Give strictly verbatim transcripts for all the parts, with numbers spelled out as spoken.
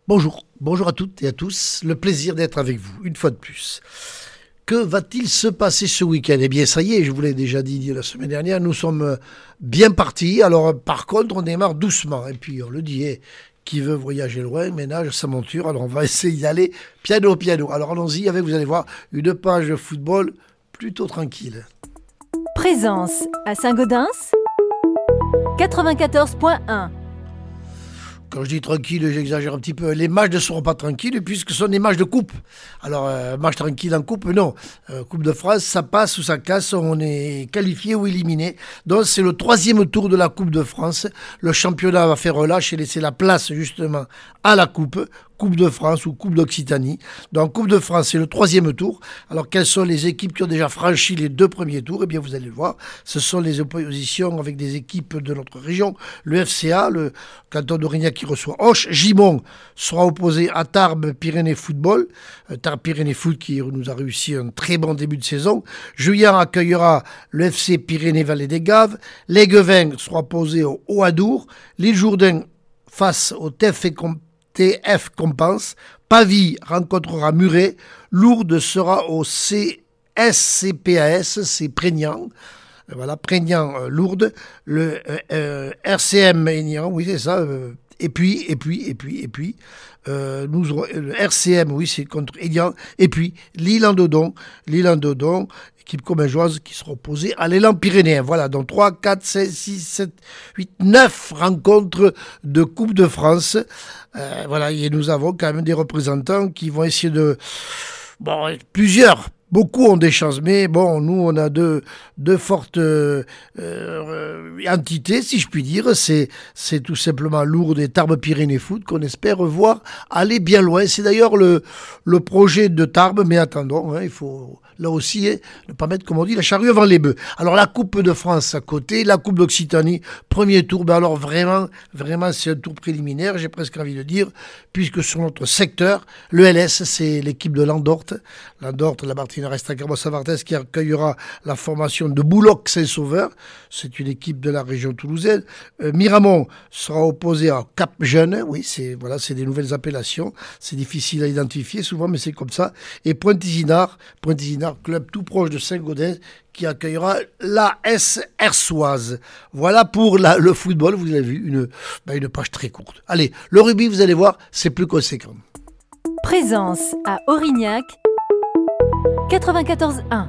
Bonjour, bonjour à toutes et à tous, le plaisir d'être avec vous, une fois de plus. Que va-t-il se passer ce week-end? Eh bien ça y est, je vous l'ai déjà dit la semaine dernière, nous sommes bien partis, alors par contre on démarre doucement, et puis on le dit, eh, qui veut voyager loin, ménage sa monture, alors on va essayer d'y aller piano piano. Alors allons-y avec, vous allez voir, une page de football plutôt tranquille. Présence à Saint-Gaudens, quatre-vingt-quatorze point un. Quand je dis tranquille, j'exagère un petit peu. Les matchs ne seront pas tranquilles puisque ce sont des matchs de coupe. Alors, euh, match tranquille en coupe, non. Euh, coupe de France, ça passe ou ça casse, on est qualifié ou éliminé. Donc, c'est le troisième tour de la Coupe de France. Le championnat va faire relâche et laisser la place justement à la coupe. Coupe de France ou Coupe d'Occitanie. Donc, Coupe de France, c'est le troisième tour. Alors, quelles sont les équipes qui ont déjà franchi les deux premiers tours? Eh bien, vous allez le voir. Ce sont les oppositions avec des équipes de notre région. Le F C A, le canton d'Aurignac qui reçoit Auch. Gimont sera opposé à Tarbes Pyrénées Football. Euh, Tarbes Pyrénées Foot qui nous a réussi un très bon début de saison. Juillan accueillera le F C Pyrénées Vallée des Gaves. L'Aiguevin sera opposé au Haut-Adour. L'Île Jourdain face au T F T F Compense. Pavie rencontrera Muret. Lourdes sera au C S C P A S, c'est Prégnant. Voilà, Prégnant, euh, Lourdes. Le euh, euh, R C M Aignan, oui, c'est ça. Euh, et puis, et puis, et puis, et puis, euh, nous aurons le R C M, oui, c'est contre Aignan. Et puis, l'Île-en-Dodon, l'Île-en-Dodon, équipe commingeoise qui sera opposée à l'élan pyrénéen. Voilà, donc trois, quatre, cinq, six, sept, huit, neuf rencontres de Coupe de France. Euh, voilà, et nous avons quand même des représentants qui vont essayer de... Bon, plusieurs, beaucoup ont des chances, mais bon, nous, on a deux, deux fortes euh, euh, entités, si je puis dire. C'est, c'est tout simplement Lourdes et Tarbes Pyrénées Foot qu'on espère voir aller bien loin. C'est d'ailleurs le, le projet de Tarbes, mais attendons, hein, il faut là aussi hein, ne pas mettre, comme on dit, la charrue avant les bœufs. Alors la Coupe de France à côté, la Coupe d'Occitanie, premier tour, ben alors vraiment, vraiment c'est un tour préliminaire, j'ai presque envie de dire, puisque sur notre secteur, le L S, c'est l'équipe de Landorte, Landorte, la Martine Resta Carbo-Savartès qui accueillera la formation de Bouloc-Saint-Sauveur, c'est une équipe de la région toulousaine. Euh, Miramont sera opposé à Cap-Jeune, oui, c'est voilà, c'est des nouvelles appellations, c'est difficile à identifier souvent, mais c'est comme ça. Et Pointe-Isinard, Pointe-Isinard, club tout proche de Saint-Gaudens, qui accueillera l'A S Hersoise. Voilà pour la, le football, vous avez vu, une, ben une page très courte. Allez, le rugby, vous allez voir, c'est plus conséquent. Présence à Aurignac, quatre-vingt-quatorze un.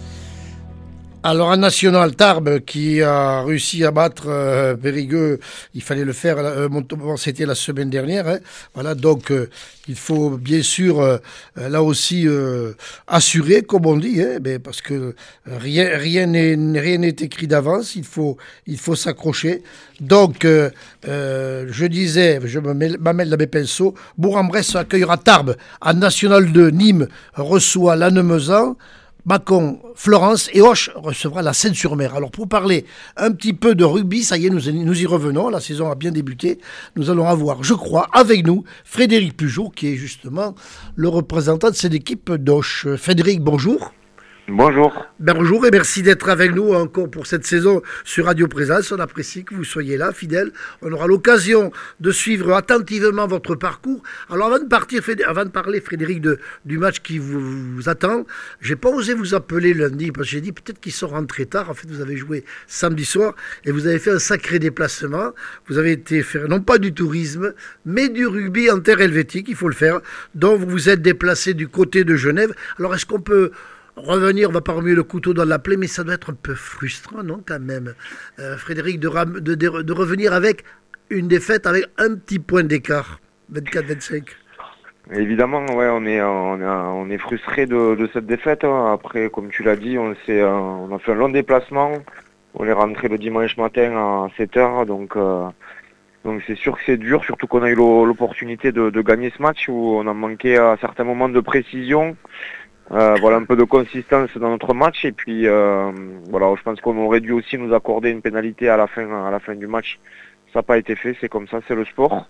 Alors un national, Tarbes qui a réussi à battre euh, Périgueux, il fallait le faire, euh, Montauban, c'était la semaine dernière. Hein. Voilà, donc euh, il faut bien sûr euh, là aussi euh, assurer, comme on dit, hein, mais parce que rien rien n'est rien n'est écrit d'avance. Il faut il faut s'accrocher. Donc euh, euh, je disais, je m'amène dans mes pinceaux. Bourg-en-Bresse accueillera Tarbes. En national deux, Nîmes reçoit Lannemezan. Mâcon, Florence et Auch recevra la Seine-sur-Mer. Alors pour parler un petit peu de rugby, ça y est, nous, nous y revenons, la saison a bien débuté. Nous allons avoir, je crois, avec nous, Frédéric Pujour, qui est justement le représentant de cette équipe d'Auch. Frédéric, bonjour. Bonjour. Ben bonjour et merci d'être avec nous encore pour cette saison sur Radio Présence. On apprécie que vous soyez là, fidèles. On aura l'occasion de suivre attentivement votre parcours. Alors avant de partir, avant de parler, Frédéric, de, du match qui vous, vous attend, j'ai pas osé vous appeler lundi parce que j'ai dit peut-être qu'ils sont rentrés tard. En fait, vous avez joué samedi soir et vous avez fait un sacré déplacement. Vous avez été faire non pas du tourisme, mais du rugby en terre helvétique, il faut le faire. Donc vous vous êtes déplacé du côté de Genève. Alors est-ce qu'on peut revenir, on va pas remuer le couteau dans la plaie, mais ça doit être un peu frustrant, non, quand même, euh, Frédéric, de, ram- de, de, de revenir avec une défaite avec un petit point d'écart, vingt-quatre vingt-cinq. Évidemment, ouais, on est, on est, on est frustré de, de cette défaite. Hein. Après, comme tu l'as dit, on, s'est, on a fait un long déplacement. On est rentré le dimanche matin à sept heures, donc, euh, donc c'est sûr que c'est dur, surtout qu'on a eu l'opportunité de, de gagner ce match où on a manqué à certains moments de précision. Euh, voilà, un peu de consistance dans notre match et puis euh, voilà, je pense qu'on aurait dû aussi nous accorder une pénalité à la fin à la fin du match. Ça n'a pas été fait, c'est comme ça, c'est le sport.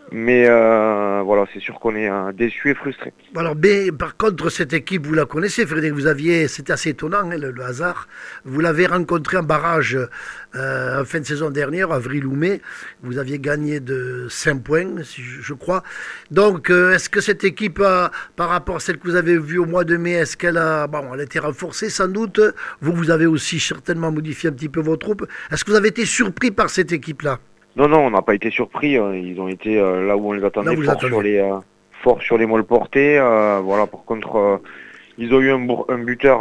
Mais euh, voilà, c'est sûr qu'on est euh, déçu et frustré. Alors, mais, par contre, cette équipe, vous la connaissez, Frédéric, vous aviez, c'était assez étonnant, hein, le, le hasard. Vous l'avez rencontré en barrage euh, en fin de saison dernière, avril ou mai. Vous aviez gagné de cinq points, si je, je crois. Donc, euh, est-ce que cette équipe, a, par rapport à celle que vous avez vue au mois de mai, est-ce qu'elle a, bon, elle a été renforcée sans doute? Vous, vous avez aussi certainement modifié un petit peu vos troupes. Est-ce que vous avez été surpris par cette équipe-là? Non, non, on n'a pas été surpris. Ils ont été euh, là où on les attendait, Là, fort sur, les, euh, fort sur les molles portées. Euh, voilà, par contre, euh, ils ont eu un, un buteur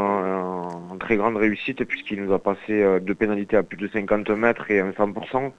en, en très grande réussite puisqu'il nous a passé euh, deux pénalités à plus de cinquante mètres et un cent pour cent.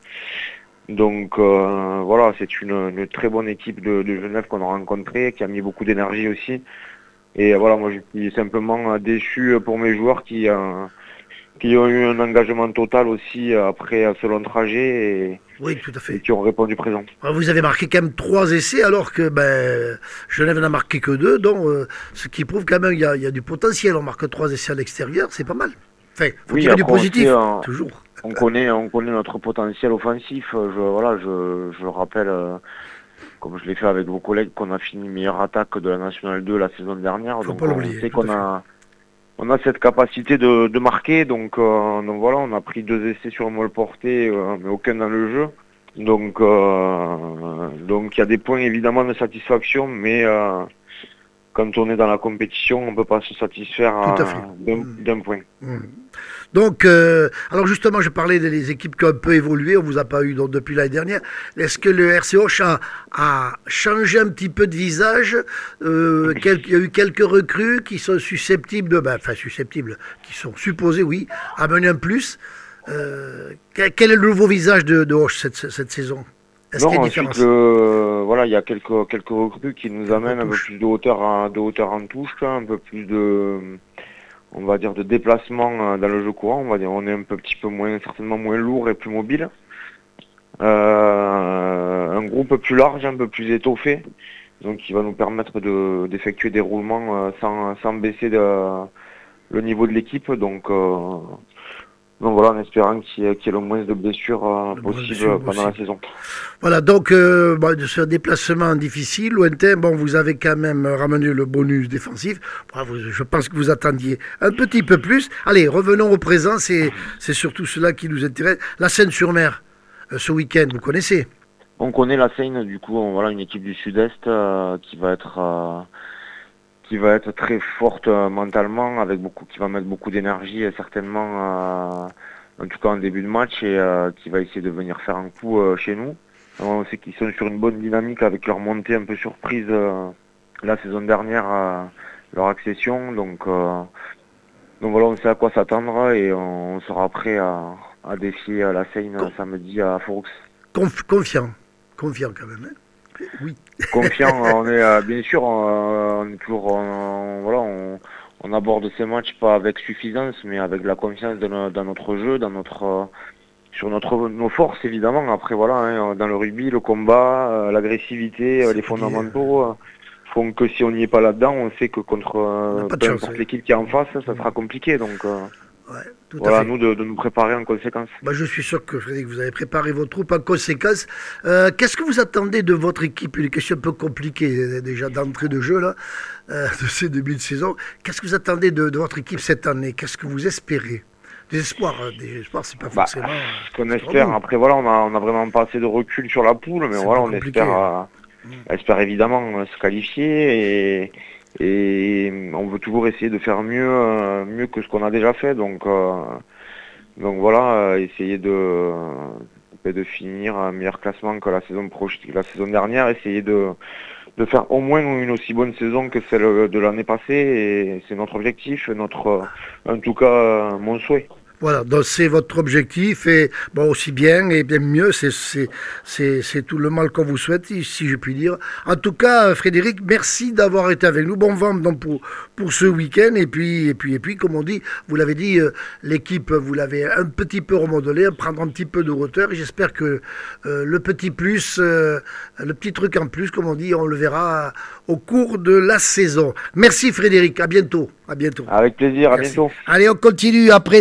Donc euh, voilà, c'est une, une très bonne équipe de, de Genève qu'on a rencontrée, qui a mis beaucoup d'énergie aussi. Et voilà, moi je suis simplement déçu pour mes joueurs qui... Euh, qui ont eu un engagement total aussi après ce long trajet et, oui, tout à fait. et qui ont répondu présent. Alors vous avez marqué quand même trois essais alors que ben, Genève n'a marqué que deux, donc euh, ce qui prouve quand même qu'il y, y a du potentiel. On marque trois essais à l'extérieur, c'est pas mal. Enfin, faut oui, tirer du positif, aussi, euh, toujours. On connaît, on connaît notre potentiel offensif. Je, voilà, je, je le rappelle, euh, comme je l'ai fait avec vos collègues, qu'on a fini meilleure attaque de la Nationale deux la saison dernière. Faut donc pas on l'oublier, sait tout à qu'on fait. a... On a cette capacité de, de marquer, donc, euh, donc voilà, on a pris deux essais sur molle portée, euh, mais aucun dans le jeu. Donc euh, donc il y a des points évidemment de satisfaction, mais euh, quand on est dans la compétition, on ne peut pas se satisfaire d'un mmh. point. Mmh. Donc, euh, alors justement, je parlais des équipes qui ont un peu évolué, on ne vous a pas eu donc, depuis l'année dernière. Est-ce que le R C Hoche a, a changé un petit peu de visage? euh, quel, Il y a eu quelques recrues qui sont susceptibles de, ben, enfin susceptibles, qui sont supposées, oui, amener un plus. Euh, quel, quel est le nouveau visage de, de Hoche cette, cette saison? Est-ce non, qu'il y a ensuite, le, voilà, il y a quelques, quelques recrues qui nous amènent un peu plus de hauteur, à, de hauteur en touche, un peu plus de... on va dire de déplacement dans le jeu courant, on va dire on est un peu, petit peu moins, certainement moins lourd et plus mobile. Euh, un groupe plus large, un peu plus étoffé, donc qui va nous permettre de, d'effectuer des roulements sans, sans baisser de, le niveau de l'équipe. Donc, euh, donc voilà, en espérant qu'il y ait, qu'il y ait le moins de blessures euh, possible pendant la saison. Voilà, donc euh, bon, de ce déplacement difficile, lointain, bon, vous avez quand même ramené le bonus défensif. Bon, vous, je pense que vous attendiez un petit peu plus. Allez, revenons au présent, c'est, c'est surtout cela qui nous intéresse. La Seine-sur-Mer, euh, ce week-end, vous connaissez? On connaît la Seine, du coup, on, voilà, une équipe du Sud-Est euh, qui va être... Euh, qui va être très forte euh, mentalement, avec beaucoup, qui va mettre beaucoup d'énergie euh, certainement, euh, en tout cas en début de match, et euh, qui va essayer de venir faire un coup euh, chez nous. On sait qu'ils sont sur une bonne dynamique avec leur montée un peu surprise euh, la saison dernière, euh, leur accession. Donc, euh, donc voilà, on sait à quoi s'attendre et on, on sera prêt à, à défier la Seine Con... samedi à Fourx. Conf- confiant, confiant quand même. Hein. Oui. Confiant, on est euh, bien sûr, on, on est toujours, on, voilà, on, on aborde ces matchs pas avec suffisance, mais avec la confiance de no, dans notre jeu, dans notre, euh, sur notre, nos forces évidemment. Après voilà, hein, dans le rugby, le combat, euh, l'agressivité, euh, les fondamentaux euh, font que si on n'y est pas là-dedans, on sait que contre euh, peu importe oui. l'équipe qui est en face, ça sera compliqué. Donc euh, ouais, tout voilà, à fait. nous de, de nous préparer en conséquence. Bah, je suis sûr que Frédéric, vous avez préparé vos troupes en conséquence. Euh, qu'est-ce que vous attendez de votre équipe? Une question un peu compliquée déjà d'entrée de jeu là, euh, de ces débuts de saison. Qu'est-ce que vous attendez de, de votre équipe cette année? Qu'est-ce que vous espérez? Des espoirs, hein. Des espoirs, c'est pas forcément. Bah, ce qu'on espère. Après voilà, on a, on a vraiment pas assez de recul sur la poule, mais c'est voilà, on espère, euh, mmh. espère évidemment se qualifier et. Et on veut toujours essayer de faire mieux, euh, mieux que ce qu'on a déjà fait. Donc, euh, donc voilà, euh, essayer de, de finir un meilleur classement que la saison prochaine, la saison dernière. Essayer de, de faire au moins une aussi bonne saison que celle de l'année passée. Et c'est notre objectif, notre, en tout cas, mon souhait. Voilà, donc c'est votre objectif, et bon, aussi bien et bien mieux, c'est, c'est, c'est, c'est tout le mal qu'on vous souhaite, si je puis dire. En tout cas, Frédéric, merci d'avoir été avec nous. Bon vent donc pour, pour ce week-end, et puis, et puis, et puis, comme on dit, vous l'avez dit, euh, l'équipe, vous l'avez un petit peu remodelée, prendre un petit peu de hauteur, et j'espère que euh, le petit plus, euh, le petit truc en plus, comme on dit, on le verra au cours de la saison. Merci Frédéric, à bientôt. À bientôt. Avec plaisir, merci. À bientôt. Allez, on continue après la Fédé.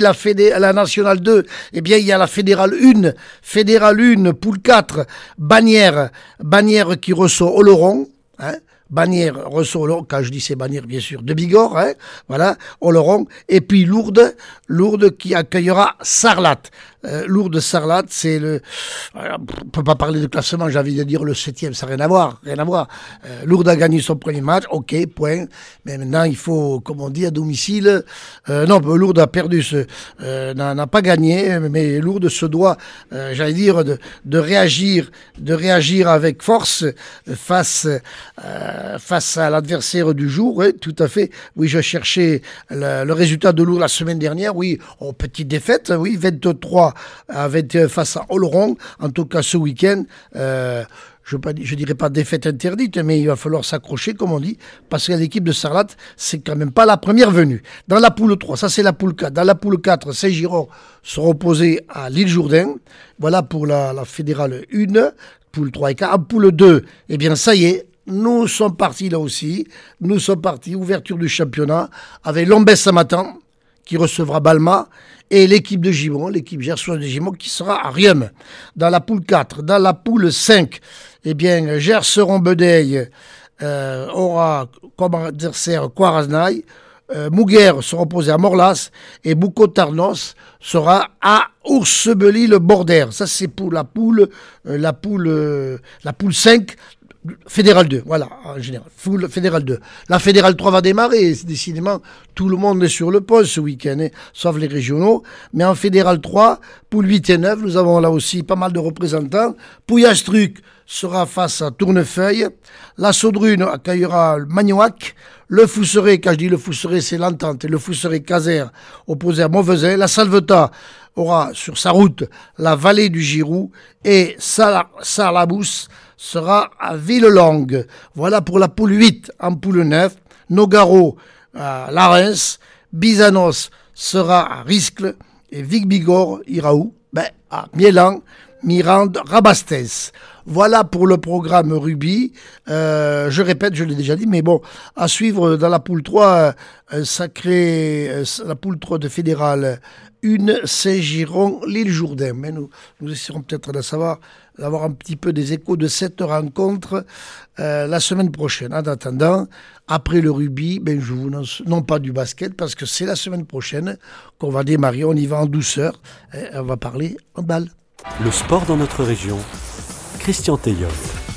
fé- la Nationale deux, eh bien, il y a la Fédérale un, Fédérale un, poule quatre, Bagnères, Bagnères qui reçoit Oloron, hein, Bagnères reçoit Oloron, quand je dis c'est Bagnères, bien sûr, de Bigorre, hein, voilà, Oloron, et puis Lourdes, Lourdes qui accueillera Sarlat. Euh, Lourdes Sarlat, c'est le. On ne peut pas parler de classement, j'ai envie de dire le septième, ça n'a rien à voir. Rien à voir. Euh, Lourdes a gagné son premier match, ok, point. Mais maintenant, il faut, comme on dit, à domicile. Euh, non, Lourdes a perdu, ce, euh, n'a, n'a pas gagné, mais Lourdes se doit, euh, j'allais dire, de, de réagir, de réagir avec force face, euh, face à l'adversaire du jour. Oui, tout à fait. Oui, je cherchais le, le résultat de Lourdes la semaine dernière. Oui, oh, petite défaite, oui, vingt-trois à vingt et un face à Oloron. En tout cas, ce week-end, euh, je ne dirais pas défaite interdite, mais il va falloir s'accrocher, comme on dit, parce que l'équipe de Sarlat, c'est quand même pas la première venue. Dans la poule trois, ça c'est la poule quatre. Dans la poule quatre, Saint-Giron sera opposé à l'Île-Jourdain. Voilà pour la, la Fédérale un, poule trois et quatre. En poule deux, eh bien ça y est, nous sommes partis là aussi. Nous sommes partis, ouverture du championnat, avec Lombès-Samatan, qui recevra Balma, et l'équipe de Gimont, l'équipe gersoise de Gimont, qui sera à Riom. Dans la poule quatre, dans la poule cinq, eh bien, Gers-Rombedeil euh, aura comme adversaire Quarasnaï, euh, Mouguer sera opposé à Morlas, et Boucau-Tarnos sera à Oursebely-le-Border. Ça, c'est pour la poule, euh, la poule, euh, la poule cinq, Fédéral deux, voilà, en général. Full Fédéral deux. La Fédérale trois va démarrer, décidément, tout le monde est sur le poste ce week-end, hein, sauf les régionaux. Mais en Fédéral trois, poule huit et neuf, nous avons là aussi pas mal de représentants. Pouillastruc sera face à Tournefeuille. La Saudrune accueillera Magnoac. Le Fousseret, quand je dis le Fousseret, c'est l'entente. Et le Fousseret-Caser opposé à Mauvezin. La Salvetat aura sur sa route la vallée du Giroux. Et Sarlabous sera à Villelongue. Voilà pour la poule huit. En poule neuf, Nogaro à Larens, Bizanos sera à Riscle et Vic-Bigorre ira où? Ben, à Mielan, Mirande, Rabastens. Voilà pour le programme rugby. Euh, je répète, je l'ai déjà dit, mais bon, à suivre dans la poule trois, un sacré, euh, la poule trois de Fédérale un, Saint-Giron, l'Île-Jourdain. Mais nous, nous essaierons peut-être de savoir, d'avoir un petit peu des échos de cette rencontre euh, la semaine prochaine. En attendant, après le rugby, ben, je vous lance, non pas du basket, parce que c'est la semaine prochaine qu'on va démarrer. On y va en douceur. Et on va parler handball. Le sport dans notre région. Christian Teillot.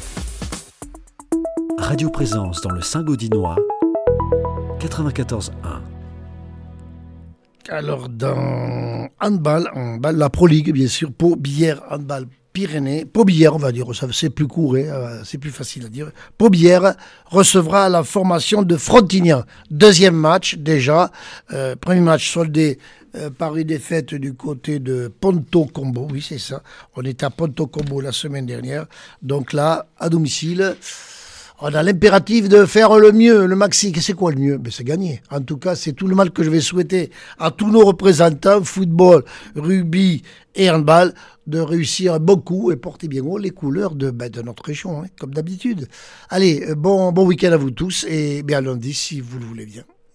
Radio Présence dans le Saint-Gaudinois, quatre-vingt-quatorze un. Alors, dans handball, handball, la Pro League, bien sûr, Pau, Bière, handball, Pyrénées, Pau Bière, on va dire, ça, c'est plus court, hein, c'est plus facile à dire. Pau Bière recevra la formation de Frontignan. Deuxième match, déjà. Euh, premier match soldé euh, par une défaite du côté de Ponto Combo. Oui, c'est ça. On était à Ponto Combo la semaine dernière. Donc là, à domicile, on a l'impératif de faire le mieux, le maxi. C'est quoi le mieux? Ben, c'est gagner. En tout cas, c'est tout le mal que je vais souhaiter à tous nos représentants, football, rugby et handball, de réussir beaucoup et porter bien haut les couleurs de, ben, de notre région, hein, comme d'habitude. Allez, bon, bon week-end à vous tous et bien à lundi si vous le voulez bien.